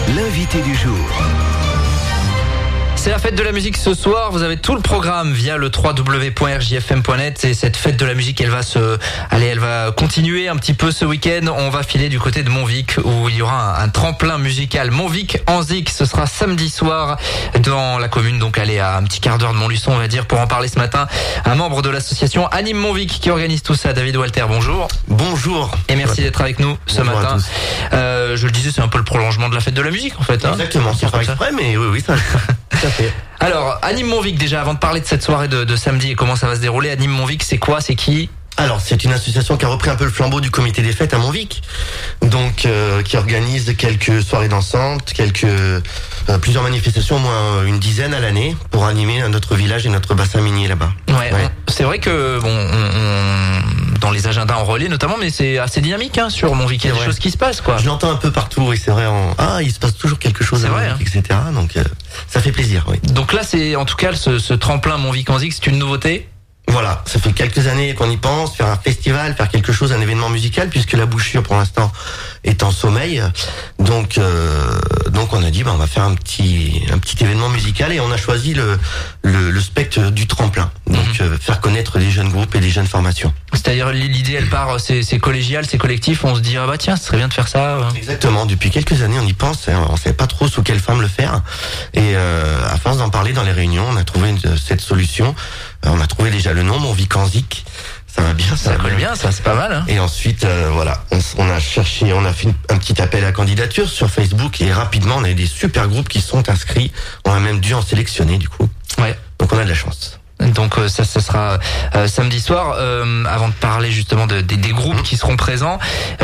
l'invité du jour. C'est la fête de la musique ce soir, vous avez tout le programme via le www.rjfm.net et cette fête de la musique elle va continuer un petit peu ce week-end. On va filer du côté de Montvic où il y aura un tremplin musical Montvic-Anzic. Ce sera samedi soir dans la commune, donc allez à un petit quart d'heure de Montluçon on va dire. Pour en parler ce matin, un membre de l'association Anime Montvic qui organise tout ça, David Walter, bonjour. Bonjour. Et merci d'être avec nous ce matin. Je le disais, c'est un peu le prolongement de la fête de la musique en fait. Exactement, c'est pas exprès mais oui ça. Tout à fait. Alors, Anime Montvic, déjà, avant de parler de cette soirée de samedi et comment ça va se dérouler, Anime Montvic, c'est quoi, c'est qui ? Alors, c'est une association qui a repris un peu le flambeau du comité des fêtes à Montvic, donc qui organise quelques soirées dansantes, plusieurs manifestations, au moins une dizaine à l'année, pour animer notre village et notre bassin minier là-bas. Ouais. C'est vrai que dans les agendas en relais notamment, mais c'est assez dynamique sur Montvic. Il y a des choses qui se passent, quoi. Je l'entends un peu partout, oui, c'est vrai. Il se passe toujours quelque chose à Montvic, etc. Donc, ça fait plaisir, oui. Donc là, c'est en tout cas ce tremplin Montvic-Anzic, c'est une nouveauté. Voilà, ça fait quelques années qu'on y pense, faire un festival, faire quelque chose, un événement musical, puisque la bouchure pour l'instant est en sommeil. Donc on a dit on va faire un petit événement musical et on a choisi le spectre du tremplin. Donc faire connaître des jeunes groupes et des jeunes formations. C'est-à-dire l'idée elle part, c'est collégial, c'est collectif, on se dit tiens, ce serait bien de faire ça. Exactement, depuis quelques années on y pense, on savait pas trop sous quelle forme le faire et à force d'en parler dans les réunions, on a trouvé cette solution. On a trouvé déjà le nom, Montvic-Anzic. Ça va bien, ça colle bien, ça c'est pas mal. Et ensuite, on a cherché, on a fait un petit appel à candidature sur Facebook et rapidement on a eu des super groupes qui sont inscrits. On a même dû en sélectionner du coup. Ouais. Donc on a de la chance. Donc ça sera samedi soir. Avant de parler justement des groupes qui seront présents,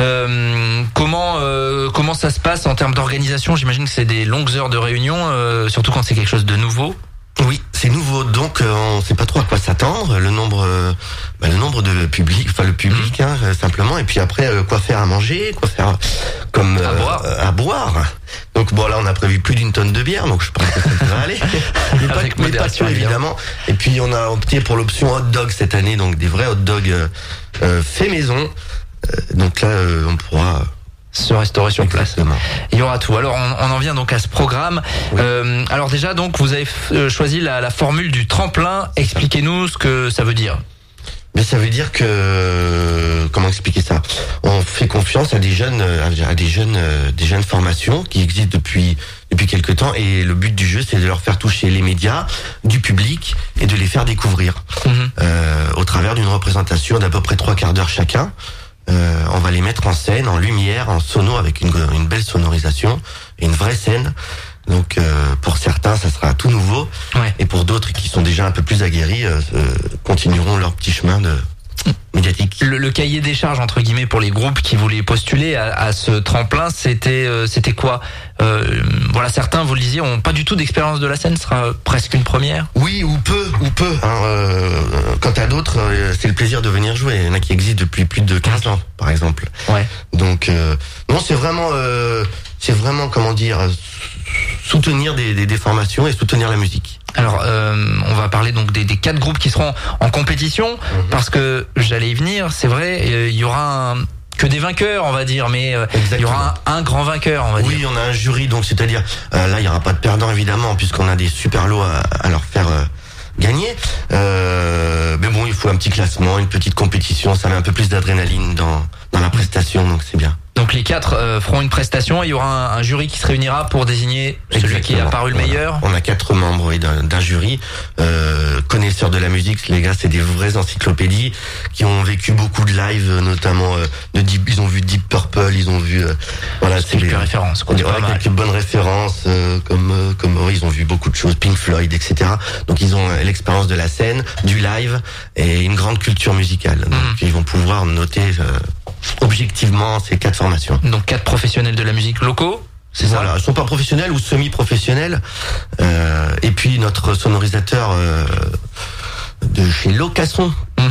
comment ça se passe en termes d'organisation? J'imagine que c'est des longues heures de réunion, surtout quand c'est quelque chose de nouveau. Oui, c'est nouveau, donc on sait pas trop à quoi s'attendre. Le nombre de public, le public simplement, et puis après quoi faire à manger, quoi faire comme à boire. Donc là on a prévu plus d'une tonne de bière, donc je pense que ça devrait aller. mais pas sûr évidemment. Et puis on a opté pour l'option hot dog cette année, donc des vrais hot dogs faits maison. Donc là on pourra se restaurer sur place. Exactement. Il y aura tout. Alors on en vient donc à ce programme. Oui. Alors déjà donc vous avez choisi la formule du tremplin. Expliquez-nous ce que ça veut dire. Mais ça veut dire que comment expliquer ça ? On fait confiance à des jeunes formations qui existent depuis quelque temps et le but du jeu c'est de leur faire toucher les médias, du public et de les faire découvrir au travers d'une représentation d'à peu près 3/4 d'heure chacun. On va les mettre en scène, en lumière, en sono avec une belle sonorisation et une vraie scène. Donc pour certains ça sera tout nouveau et pour d'autres qui sont déjà un peu plus aguerris continueront leur petit chemin médiatique. Le cahier des charges entre guillemets pour les groupes qui voulaient postuler à ce tremplin, c'était quoi? Certains, vous le disiez, ont pas du tout d'expérience de la scène, ce sera presque une première. Oui, ou peu. Quant à d'autres, c'est le plaisir de venir jouer. Il y en a qui existent depuis plus de 15 ans, par exemple. Ouais. Donc non, c'est vraiment comment dire, soutenir des formations et soutenir la musique. Alors, on va parler donc des 4 groupes qui seront en compétition, parce que j'allais y venir, c'est vrai, il y aura que des vainqueurs, on va dire, mais il y aura un grand vainqueur, on va dire. Oui, on a un jury, donc c'est-à-dire, là, il n'y aura pas de perdants, évidemment, puisqu'on a des super lots à leur faire gagner. Mais bon, il faut un petit classement, une petite compétition, ça met un peu plus d'adrénaline dans la prestation, donc c'est bien. Donc les 4 feront une prestation et il y aura un jury qui se réunira pour désigner celui qui a paru le meilleur. On a 4 membres d'un jury, connaisseurs de la musique. Les gars, c'est des vraies encyclopédies qui ont vécu beaucoup de live, notamment ils ont vu Deep Purple, ils ont vu c'est quelques références. Quelques bonnes références comme ils ont vu beaucoup de choses, Pink Floyd, etc. Donc ils ont l'expérience de la scène, du live et une grande culture musicale. Donc ils vont pouvoir noter objectivement ces 4 formations. Donc 4 professionnels de la musique locaux, c'est ça ? Voilà, ils sont pas professionnels ou semi-professionnels. Et puis notre sonorisateur de chez Locasson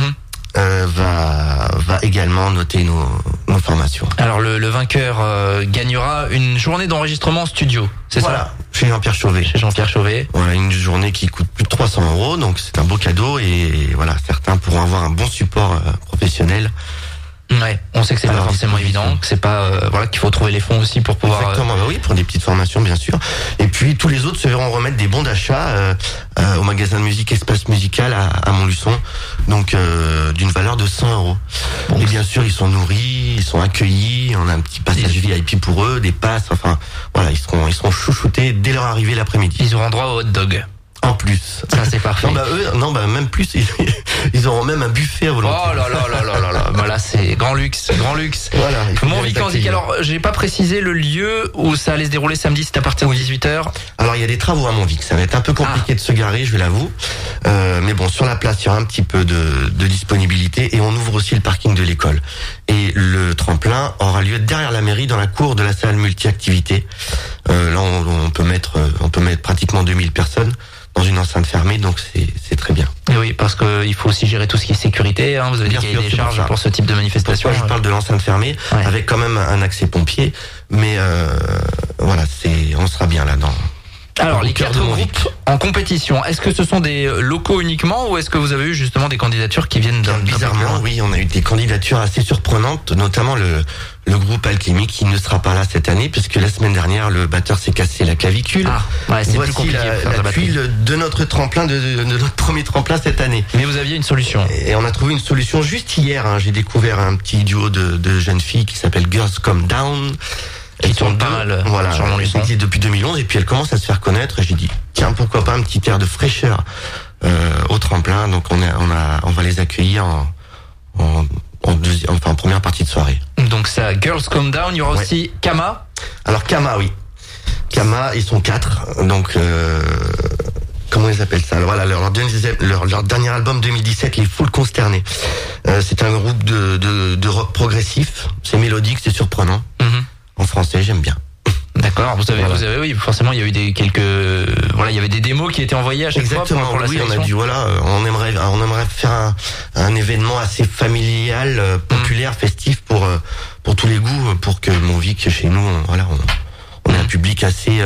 va également noter nos formations. Alors le vainqueur gagnera une journée d'enregistrement en studio, c'est ça ? Chez Jean-Pierre Chauvet. Voilà, une journée qui coûte plus de 300 €, donc c'est un beau cadeau et voilà, certains pourront avoir un bon support professionnel Ouais, on sait que c'est pas forcément évident, que c'est pas voilà, qu'il faut trouver les fonds aussi pour pouvoir. Exactement, oui, pour des petites formations bien sûr. Et puis tous les autres se verront remettre des bons d'achat au magasin de musique Espace Musical à Montluçon, donc d'une valeur de 100 €. Bon, et bien sûr, ils sont nourris, ils sont accueillis, on a un petit passage VIP pour eux, des passes, enfin voilà, ils seront chouchoutés dès leur arrivée l'après-midi. Ils auront droit au hot dog. En plus. Ça c'est parfait. Même plus, ils auront même un buffet à volonté. Oh là. Voilà, c'est grand luxe. Voilà. Mon Vic en Zik. Alors, j'ai pas précisé le lieu où ça allait se dérouler samedi, c'est à partir de 18h. Alors, il y a des travaux à Montvic. Ça va être un peu compliqué de se garer, je l'avoue. Mais bon, sur la place, il y aura un petit peu de disponibilité et on ouvre aussi le parking de l'école. Et le tremplin aura lieu derrière la mairie dans la cour de la salle multi-activité. Là, on peut mettre pratiquement 2000 personnes dans une enceinte fermée, donc c'est très bien. Et oui, parce que il faut aussi gérer tout ce qui est sécurité, hein. Vous avez dit qu'il y a des charges pour ce type de manifestation. Pourquoi je parle de l'enceinte fermée, avec quand même un accès pompier, mais voilà, on sera bien là-dedans. Alors, les 4 groupes en compétition, est-ce que ce sont des locaux uniquement ou est-ce que vous avez eu justement des candidatures qui viennent d'un bizarrement, oui, on a eu des candidatures assez surprenantes, notamment le groupe Alchemy qui ne sera pas là cette année puisque la semaine dernière le batteur s'est cassé la clavicule. C'est voici plus compliqué la tuile de notre tremplin, de notre premier tremplin cette année. Mais vous aviez une solution. Et on a trouvé une solution juste hier. J'ai découvert un petit duo de jeunes filles qui s'appelle Girls Come Down. Qui tourne pas mal sur Montluçon depuis 2011 et puis elle commence à se faire connaître et j'ai dit tiens pourquoi pas un petit air de fraîcheur au tremplin, donc on va les accueillir en première partie de soirée. Donc ça, Girls Come Down, il y aura aussi Kama. Alors Kama, oui. Kama, ils sont 4, donc comment ils appellent ça? Alors, voilà, leur dernier album 2017, les Foules Consternées. C'est un groupe de rock progressif, c'est mélodique, c'est surprenant. En français, j'aime bien. D'accord, vous avez, oui, forcément, il y a eu il y avait des démos qui étaient envoyées à chaque fois pour la sélection. On a dit on aimerait faire un événement assez familial, populaire, festif pour tous les goûts, pour que Montvic chez nous, on ait un public assez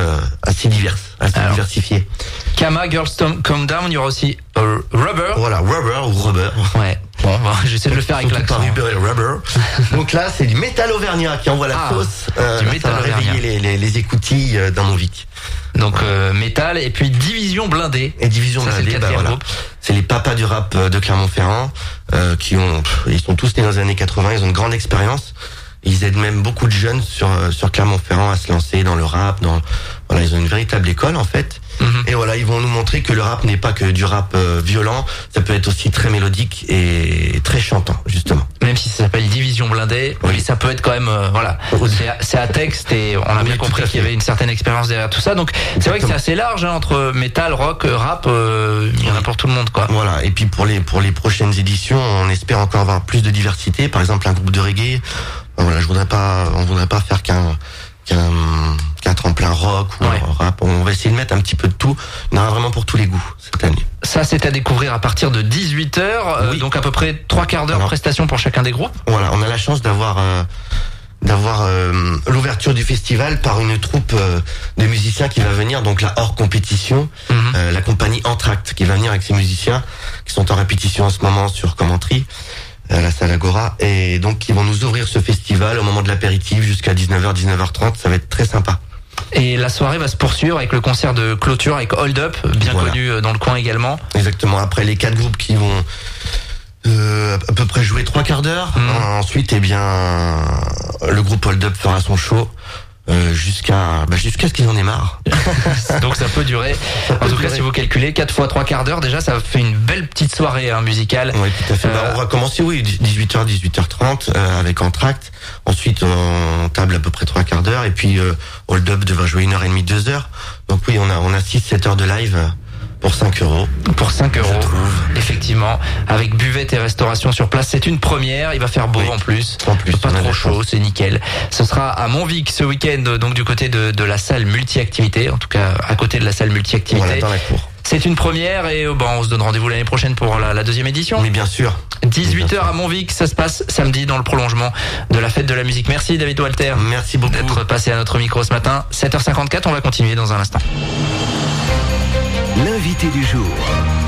diversifié. Kama, Girls Come Down, il y aura aussi Rubber. Voilà, Rubber. Ouais. Bon, j'essaie de le faire avec l'accent. Rubber. Donc là, c'est du métal auvergnat qui envoie la sauce. Ça va réveiller les écoutilles dans Montvic. Donc métal et puis Division Blindée. Et Division Blindée, c'est les papas du rap de Clermont-Ferrand ils sont tous nés dans les années 80, ils ont une grande expérience. Ils aident même beaucoup de jeunes sur Clermont-Ferrand à se lancer dans le rap. Ils ont une véritable école en fait. Et voilà, ils vont nous montrer que le rap n'est pas que du rap violent, ça peut être aussi très mélodique et très chantant justement. Même si ça s'appelle Division Blindée, mais ça peut être quand même c'est à texte et on a bien compris qu'il y avait une certaine expérience derrière tout ça. Donc c'est vrai que c'est assez large entre métal, rock, rap, il y en a pour tout le monde quoi. Voilà, et puis pour les prochaines éditions, on espère encore avoir plus de diversité, par exemple un groupe de reggae. On voudrait pas faire qu'un tremplin rock ou rap. On va essayer de mettre un petit peu de tout. Il y en aura vraiment pour tous les goûts cette année. Ça, c'est à découvrir à partir de 18h. Donc à peu près 3/4 d'heure de prestation pour chacun des groupes. Voilà, on a la chance d'avoir l'ouverture du festival par une troupe de musiciens qui va venir, donc la hors compétition, la compagnie Entracte qui va venir avec ses musiciens qui sont en répétition en ce moment sur Commentry. À la salle Agora, et donc ils vont nous ouvrir ce festival au moment de l'apéritif jusqu'à 19h, 19h30, ça va être très sympa. Et la soirée va se poursuivre avec le concert de clôture avec Hold Up, bien connu dans le coin également. Exactement, après les 4 groupes qui vont à peu près jouer 3/4 d'heure, ensuite le groupe Hold Up fera son show. Jusqu'à ce qu'ils en aient marre. Donc ça peut durer. En tout cas, si vous calculez 4 fois 3/4 d'heure, déjà ça fait une belle petite soirée musicale. Oui, tout à fait. On va commencer 18h, 18h30 avec Entracte. Ensuite, on table à peu près 3/4 d'heure et puis Hold Up devrait jouer 1h30, 2h. Donc oui, on a 6-7 heures de live. Pour 5 €. Pour 5 €, effectivement, avec buvette et restauration sur place. C'est une première, il va faire beau en plus. Pas trop chaud, c'est nickel. Ce sera à Montvic ce week-end, donc du côté de la salle multi-activité, en tout cas à côté de la salle multi-activité. Voilà, dans la cour. C'est une première et on se donne rendez-vous l'année prochaine pour la deuxième édition. Mais bien sûr. 18h à Montvic, ça se passe samedi dans le prolongement de la fête de la musique. Merci David Walter. Merci beaucoup d'être passé à notre micro ce matin. 7h54, on va continuer dans un instant. L'invité du jour.